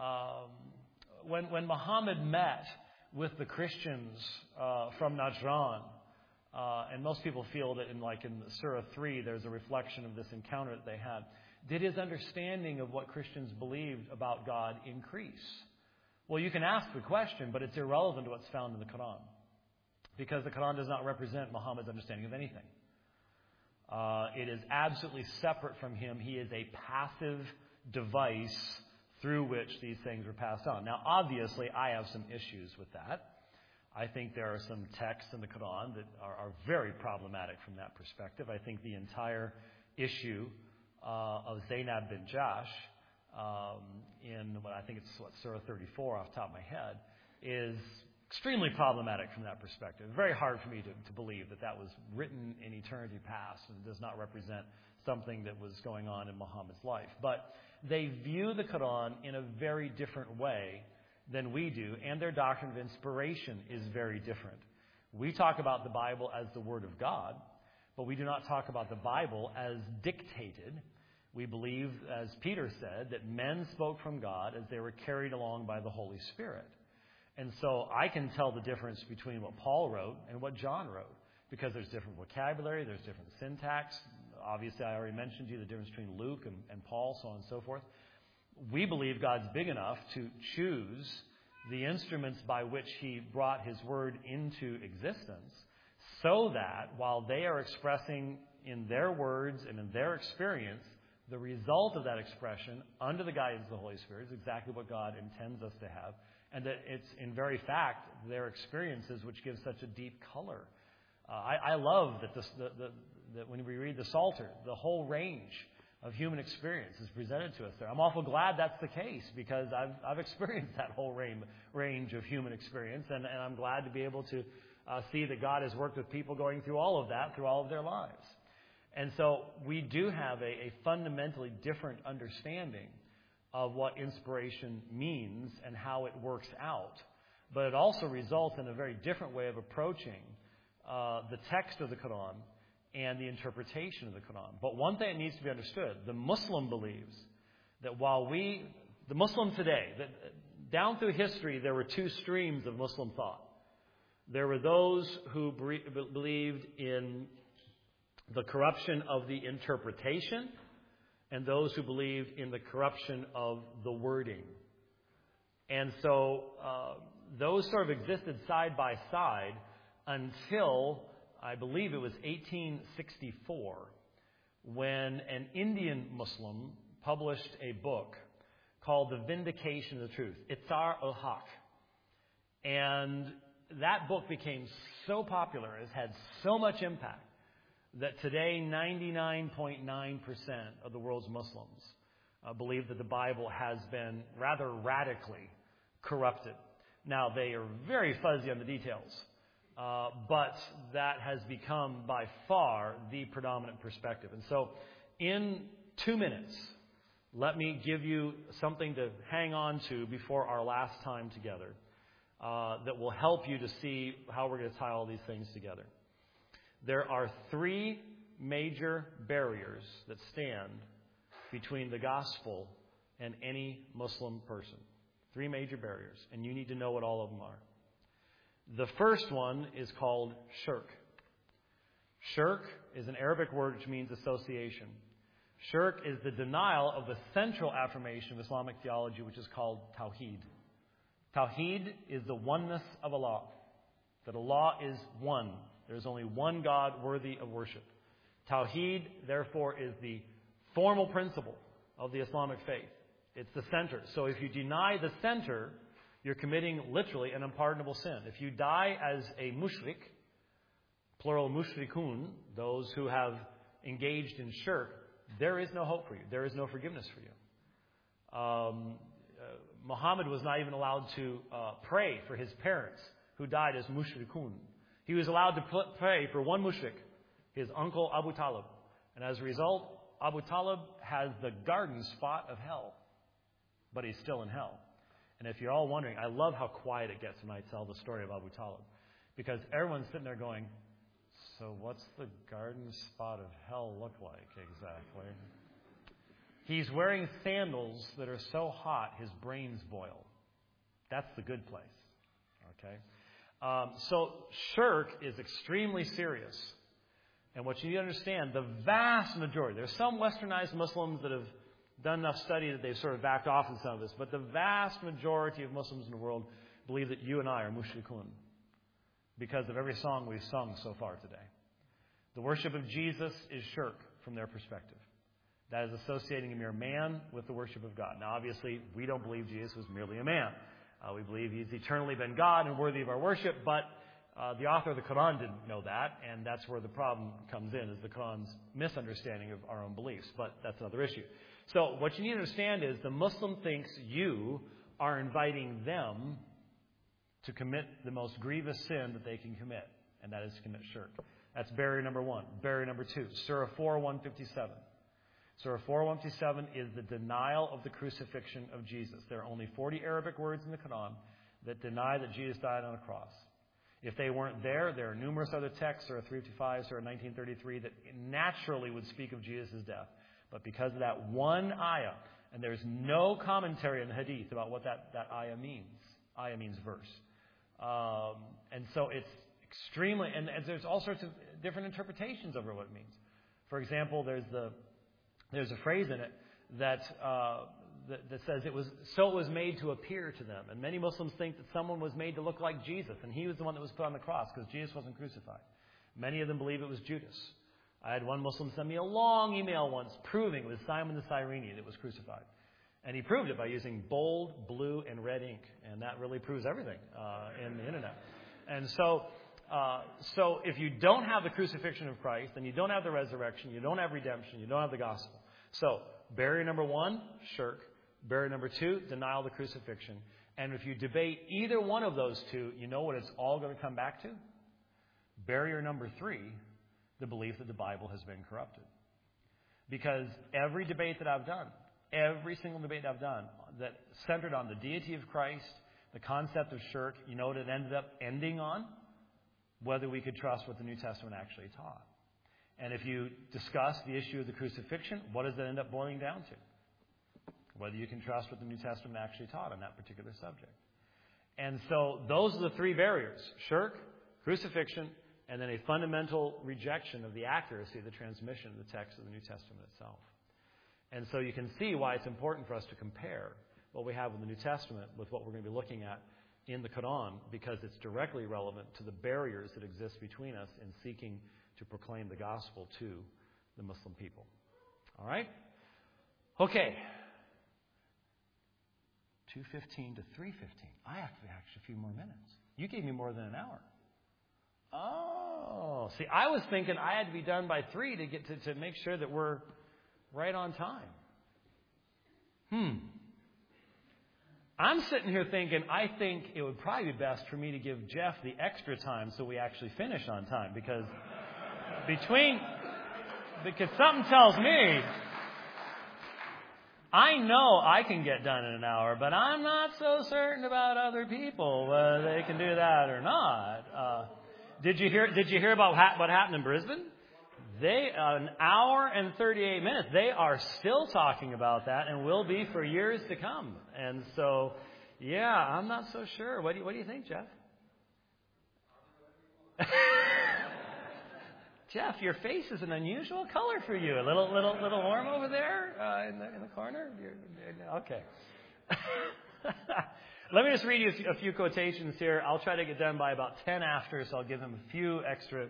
When Muhammad met with the Christians from Najran, and most people feel that in Surah 3, there's a reflection of this encounter that they had. Did his understanding of what Christians believed about God increase? Well, you can ask the question, but it's irrelevant to what's found in the Quran, because the Quran does not represent Muhammad's understanding of anything. It is absolutely separate from him. He is a passive device through which these things were passed on. Now, obviously, I have some issues with that. I think there are some texts in the Quran that are very problematic from that perspective. I think the entire issue of Zainab bin Jahsh in I think it's Surah 34 off the top of my head is extremely problematic from that perspective. Very hard for me to believe that was written in eternity past and does not represent something that was going on in Muhammad's life. But they view the Quran in a very different way than we do, and their doctrine of inspiration is very different. We talk about the Bible as the Word of God, but we do not talk about the Bible as dictated. We believe, as Peter said, that men spoke from God as they were carried along by the Holy Spirit. And so I can tell the difference between what Paul wrote and what John wrote. because there's different vocabulary, there's different syntax. Obviously, I already mentioned to you the difference between Luke and Paul, so on and so forth. We believe God's big enough to choose the instruments by which He brought His Word into existence, so that while they are expressing in their words and in their experience, the result of that expression, under the guidance of the Holy Spirit, is exactly what God intends us to have. And that it's, in very fact, their experiences which give such a deep color. I love that when we read the Psalter, the whole range of human experience is presented to us there. I'm awful glad that's the case, because I've experienced that whole range of human experience, and I'm glad to be able to see that God has worked with people going through all of that, through all of their lives. And so we do have a fundamentally different understanding of what inspiration means and how it works out. But it also results in a very different way of approaching the text of the Quran and the interpretation of the Quran. But one thing that needs to be understood, the Muslim believes that the Muslim today, that down through history, there were two streams of Muslim thought. There were those who believed in the corruption of the interpretation, and those who believed in the corruption of the wording. And so those sort of existed side by side until, I believe it was 1864, when an Indian Muslim published a book called The Vindication of the Truth, Itar-ul-Haq. And that book became so popular, it has had so much impact, that today 99.9% of the world's Muslims believe that the Bible has been rather radically corrupted. Now, they are very fuzzy on the details, but that has become by far the predominant perspective. And so in 2 minutes, let me give you something to hang on to before our last time together that will help you to see how we're going to tie all these things together. There are 3 major barriers that stand between the gospel and any Muslim person. 3 major barriers, and you need to know what all of them are. The first one is called shirk. Shirk is an Arabic word which means association. Shirk is the denial of the central affirmation of Islamic theology, which is called Tawheed. Tawheed is the oneness of Allah, that Allah is one. There is only one God worthy of worship. Tawheed, therefore, is the formal principle of the Islamic faith. It's the center. So if you deny the center, you're committing literally an unpardonable sin. If you die as a mushrik, plural mushrikun, those who have engaged in shirk, there is no hope for you. There is no forgiveness for you. Muhammad was not even allowed to pray for his parents who died as mushrikun. He was allowed to pray for one mushrik, his uncle Abu Talib. And as a result, Abu Talib has the garden spot of hell. But he's still in hell. And if you're all wondering, I love how quiet it gets when I tell the story of Abu Talib. Because everyone's sitting there going, so what's the garden spot of hell look like exactly? He's wearing sandals that are so hot his brains boil. That's the good place. Okay? So shirk is extremely serious. And what you need to understand, the vast majority, there's some westernized Muslims that have done enough study that they've sort of backed off in some of this, but the vast majority of Muslims in the world believe that you and I are mushrikun because of every song we've sung so far today. The worship of Jesus is shirk from their perspective. That is associating a mere man with the worship of God. Now, obviously, we don't believe Jesus was merely a man. We believe he's eternally been God and worthy of our worship, but the author of the Quran didn't know that, and that's where the problem comes in, is the Quran's misunderstanding of our own beliefs, but that's another issue. So what you need to understand is the Muslim thinks you are inviting them to commit the most grievous sin that they can commit, and that is to commit shirk. That's barrier number 1. Barrier number 2, Surah 4:157. Surah 4:157 is the denial of the crucifixion of Jesus. There are only 40 Arabic words in the Quran that deny that Jesus died on a cross. If they weren't there, there are numerous other texts, Surah 355, Surah 1933, that naturally would speak of Jesus' death. But because of that one ayah, and there's no commentary in the hadith about what that ayah means. Ayah means verse. And so it's extremely, and there's all sorts of different interpretations over what it means. For example, there's a phrase in it that says it was made to appear to them. And many Muslims think that someone was made to look like Jesus, and he was the one that was put on the cross because Jesus wasn't crucified. Many of them believe it was Judas. I had one Muslim send me a long email once proving it was Simon the Cyrene that was crucified. And he proved it by using bold, blue, and red ink. And that really proves everything in the internet. And so if you don't have the crucifixion of Christ, then you don't have the resurrection, you don't have redemption, you don't have the gospel. So barrier number 1, shirk. Barrier number 2, denial of the crucifixion. And if you debate either one of those two, you know what it's all going to come back to? Barrier number 3, the belief that the Bible has been corrupted. Because every debate that I've done, every single debate I've done that centered on the deity of Christ, the concept of shirk, you know what it ended up ending on? Whether we could trust what the New Testament actually taught. And if you discuss the issue of the crucifixion, what does that end up boiling down to? Whether you can trust what the New Testament actually taught on that particular subject. And so those are the 3 barriers: shirk, crucifixion, and then a fundamental rejection of the accuracy of the transmission of the text of the New Testament itself. And so you can see why it's important for us to compare what we have in the New Testament with what we're going to be looking at in the Quran, because it's directly relevant to the barriers that exist between us in seeking to proclaim the gospel to the Muslim people. All right? Okay. 2:15 to 3:15. I have to actually a few more minutes. You gave me more than an hour. Oh, see, I was thinking I had to be done by 3 to get to make sure that we're right on time. I'm sitting here thinking, I think it would probably be best for me to give Jeff the extra time so we actually finish on time, because something tells me I know I can get done in an hour, but I'm not so certain about other people whether they can do that or not. Did you hear about what happened in Brisbane? They an hour and 38 minutes. They are still talking about that, and will be for years to come. And so, yeah, I'm not so sure. What do you think, Jeff? Jeff, your face is an unusual color for you. A little warm over there in the corner. Okay. Let me just read you a few quotations here. I'll try to get done by about 10 after, so I'll give them a few extra.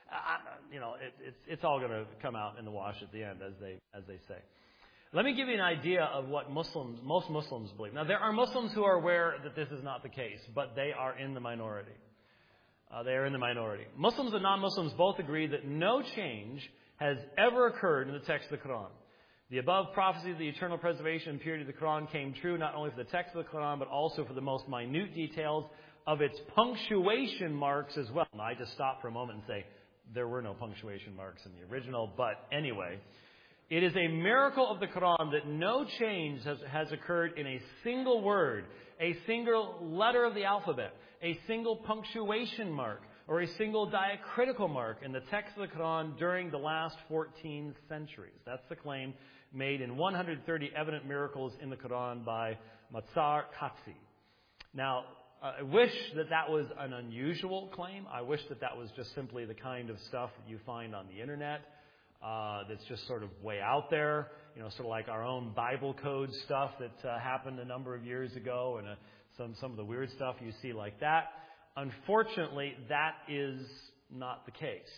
It's all going to come out in the wash at the end, as they say. Let me give you an idea of what most Muslims believe. Now, there are Muslims who are aware that this is not the case, but they are in the minority. They are in the minority. Muslims and non-Muslims both agree that no change has ever occurred in the text of the Quran. The above prophecy of the eternal preservation and purity of the Quran came true not only for the text of the Quran, but also for the most minute details of its punctuation marks as well. Now, I just stop for a moment and say, there were no punctuation marks in the original, but anyway, it is a miracle of the Quran that no change has occurred in a single word, a single letter of the alphabet, a single punctuation mark, or a single diacritical mark in the text of the Quran during the last 14 centuries. That's the claim made in 130 evident miracles in the Quran by Matsar Qadsi. Now, I wish that was an unusual claim. I wish that was just simply the kind of stuff that you find on the internet that's just sort of way out there, sort of like our own Bible code stuff that happened a number of years ago, and some of the weird stuff you see like that. Unfortunately, that is not the case.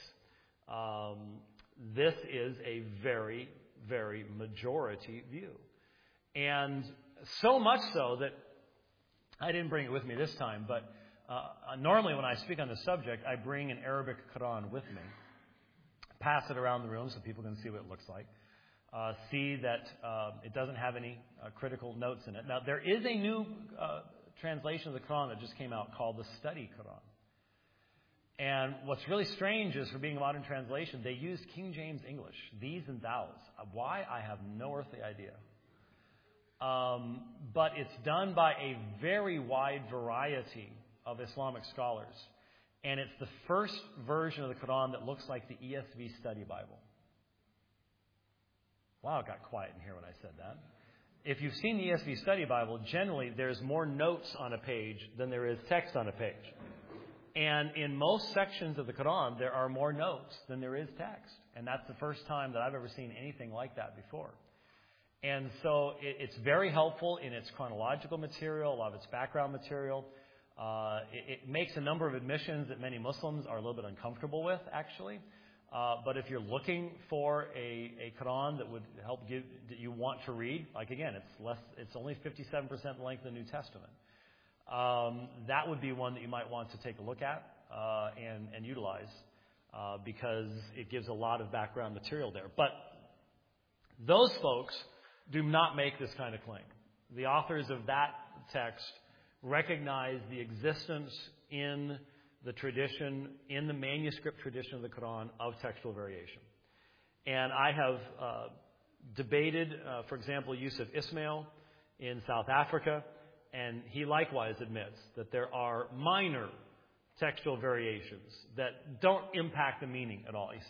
This is a very, very majority view. And so much so that I didn't bring it with me this time, but normally when I speak on the subject, I bring an Arabic Quran with me, pass it around the room so people can see what it looks like, see that it doesn't have any critical notes in it. Now, there is a new translation of the Quran that just came out called the Study Quran. And what's really strange is, for being a modern translation, they used King James English, these and thous. Why? I have no earthly idea. But it's done by a very wide variety of Islamic scholars. And it's the first version of the Quran that looks like the ESV Study Bible. Wow, it got quiet in here when I said that. If you've seen the ESV Study Bible, generally there's more notes on a page than there is text on a page. And in most sections of the Quran, there are more notes than there is text. And that's the first time that I've ever seen anything like that before. And so it's very helpful in its chronological material, a lot of its background material. It makes a number of admissions that many Muslims are a little bit uncomfortable with, actually. But if you're looking for a Quran that would help give, that you want to read, like again, it's only 57% the length of the New Testament. That would be one that you might want to take a look at and utilize because it gives a lot of background material there. But those folks do not make this kind of claim. The authors of that text recognize the existence in the tradition, in the manuscript tradition of the Quran, of textual variation. And I have debated, for example, Yusuf Ismail in South Africa, and he likewise admits that there are minor textual variations that don't impact the meaning at all.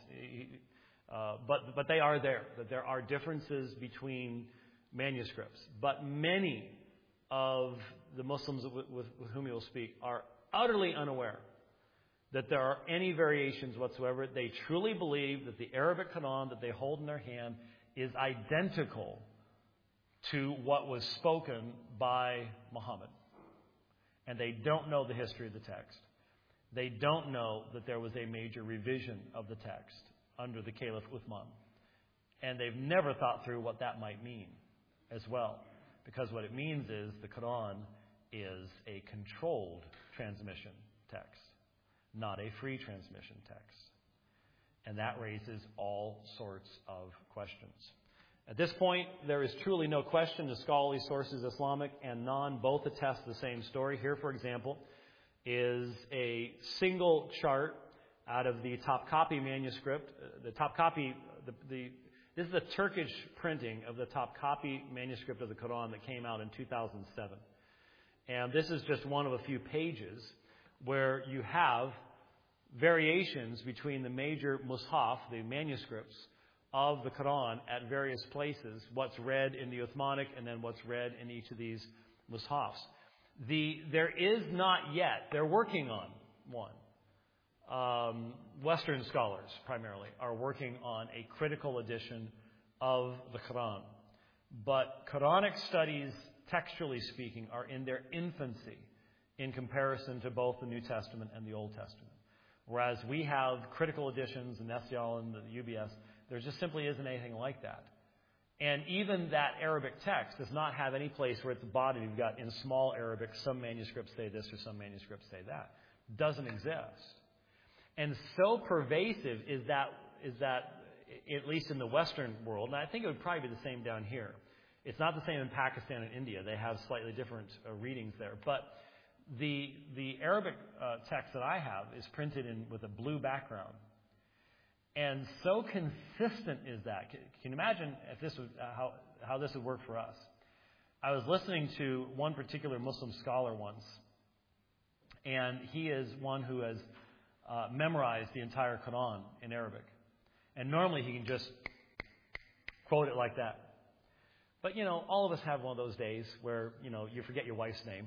But they are there, that there are differences between manuscripts. But many of the Muslims with whom he will speak are utterly unaware that there are any variations whatsoever. They truly believe that the Arabic Quran that they hold in their hand is identical to what was spoken by Muhammad. And they don't know the history of the text. They don't know that there was a major revision of the text under the Caliph Uthman. And they've never thought through what that might mean as well. Because what it means is the Quran is a controlled transmission text, not a free transmission text. And that raises all sorts of questions. At this point, there is truly no question the scholarly sources, Islamic and non, both attest the same story. Here, for example, is a single chart out of the Topkapi manuscript. The Topkapi, this is the Turkish printing of the Topkapi manuscript of the Quran that came out in 2007. And this is just one of a few pages where you have variations between the major mushaf, the manuscripts, of the Quran at various places, what's read in the Uthmanic and then what's read in each of these mushafs. There is not yet, they're working on one. Western scholars, primarily, are working on a critical edition of the Quran. But Quranic studies, textually speaking, are in their infancy in comparison to both the New Testament and the Old Testament. Whereas we have critical editions, the Nesial and the UBS, there just simply isn't anything like that. And even that Arabic text does not have any place where at the bottom you've got in small Arabic, some manuscripts say this or some manuscripts say that. Doesn't exist. And so pervasive is that, at least in the Western world, and I think it would probably be the same down here. It's not the same in Pakistan and India. They have slightly different readings there. But the Arabic text that I have is printed with a blue background. And so consistent is that. Can you imagine if this would, how this would work for us? I was listening to one particular Muslim scholar once, and he is one who has memorized the entire Quran in Arabic. And normally he can just quote it like that. But, all of us have one of those days where, you forget your wife's name,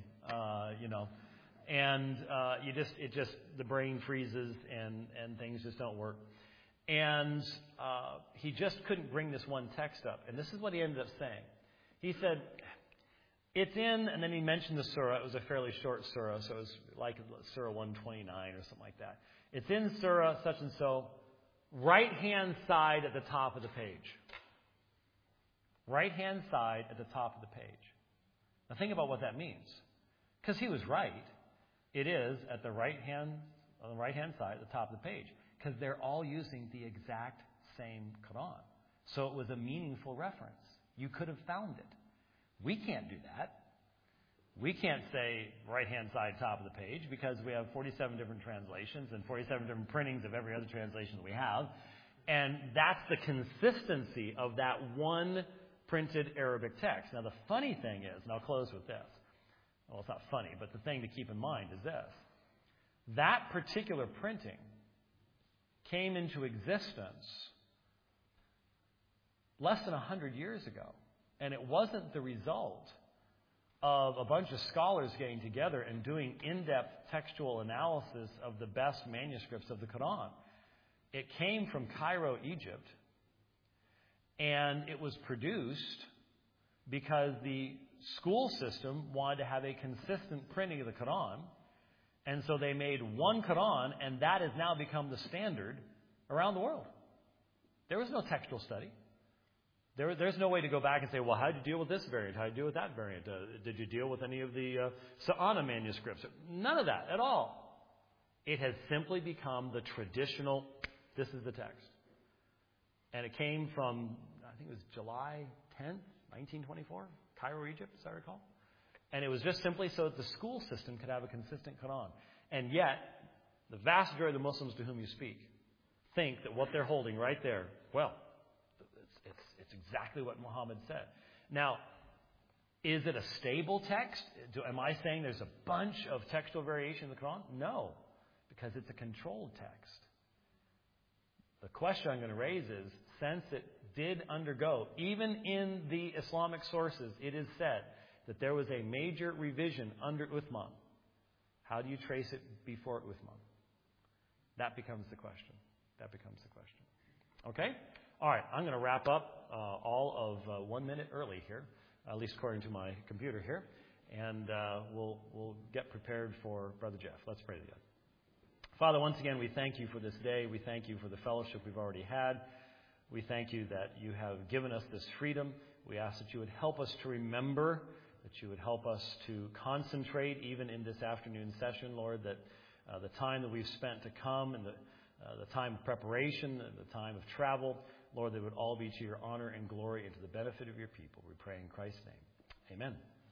and the brain freezes and things just don't work. And he just couldn't bring this one text up. And this is what he ended up saying. He said, it's in, and then he mentioned the surah. It was a fairly short surah, so it was like Surah 129 or something like that. It's in Surah such and so, right-hand side at the top of the page. Right-hand side at the top of the page. Now think about what that means. Because he was right. It is at the on the right-hand side at the top of the page. Because they're all using the exact same Quran. So it was a meaningful reference. You could have found it. We can't do that. We can't say right-hand side, top of the page, because we have 47 different translations and 47 different printings of every other translation that we have. And that's the consistency of that one printed Arabic text. Now, the funny thing is, and I'll close with this. Well, it's not funny, but the thing to keep in mind is this. That particular printing came into existence less than 100 years ago. And it wasn't the result of a bunch of scholars getting together and doing in-depth textual analysis of the best manuscripts of the Quran. It came from Cairo, Egypt, and it was produced because the school system wanted to have a consistent printing of the Quran, and so they made one Quran, and that has now become the standard around the world. There was no textual study. There's no way to go back and say, well, how did you deal with this variant? How did you deal with that variant? Did you deal with any of the Sa'ana manuscripts? None of that at all. It has simply become the traditional, this is the text. And it came from, I think it was July 10th, 1924, Cairo, Egypt, as I recall. And it was just simply so that the school system could have a consistent Quran. And yet, the vast majority of the Muslims to whom you speak think that what they're holding right there, well, it's exactly what Muhammad said. Now, is it a stable text? Am I saying there's a bunch of textual variation in the Quran? No, because it's a controlled text. The question I'm going to raise is, since it did undergo, even in the Islamic sources, it is said that there was a major revision under Uthman. How do you trace it before Uthman? That becomes the question. Okay? All right, I'm going to wrap up all of 1 minute early here, at least according to my computer here, and we'll get prepared for Brother Jeff. Let's pray together. Father, once again, we thank you for this day. We thank you for the fellowship we've already had. We thank you that you have given us this freedom. We ask that you would help us to remember, that you would help us to concentrate even in this afternoon session, Lord, that the time that we've spent to come and the time of preparation and the time of travel, Lord, they would all be to your honor and glory and to the benefit of your people. We pray in Christ's name. Amen.